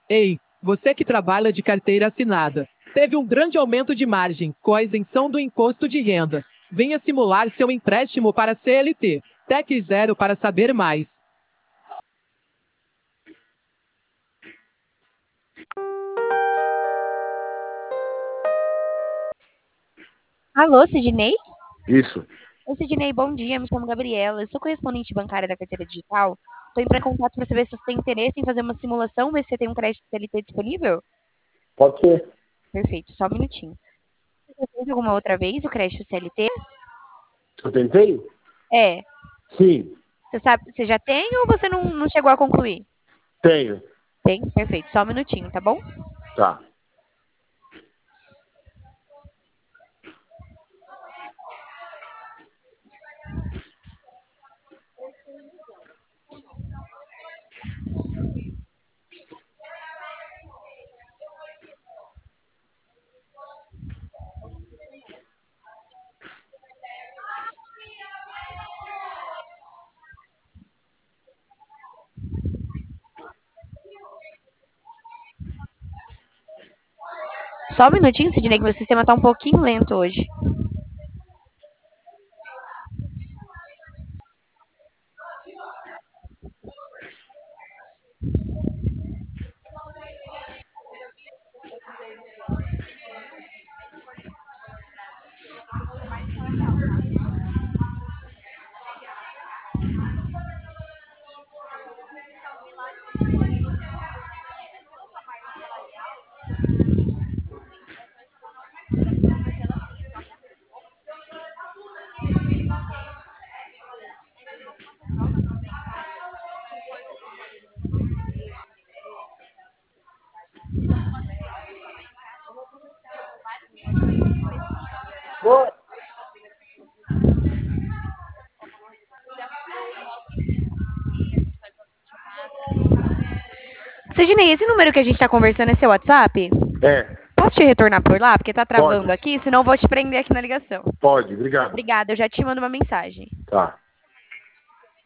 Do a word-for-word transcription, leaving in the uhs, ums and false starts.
Ei, você que trabalha de carteira assinada, teve um grande aumento de margem com a isenção do imposto de renda. Venha simular seu empréstimo para C L T. Tec Zero para saber mais. Alô, Sidney? Isso. Oi, Sidney, bom dia. Me chamo Gabriela. Eu sou correspondente bancária da carteira digital. Estou entrando em contato para saber se você tem interesse em fazer uma simulação, ver se você tem um crédito C L T disponível. Pode ser. Perfeito, só um minutinho. Você já fez alguma outra vez o crédito C L T? Eu tentei? É. Sim, Você sabe, você já tem ou você não, não chegou a concluir? tenho. Tem? Perfeito, só um minutinho, tá bom? Tá. Só um minutinho, Sidney, que meu sistema está um pouquinho lento hoje. Oi. Sidney, esse número que a gente está conversando é seu WhatsApp? É, Posso te retornar por lá? Porque tá pode. travando aqui, senão eu vou te prender aqui na ligação. Pode, obrigado. Obrigada, eu já te mando uma mensagem. Tá.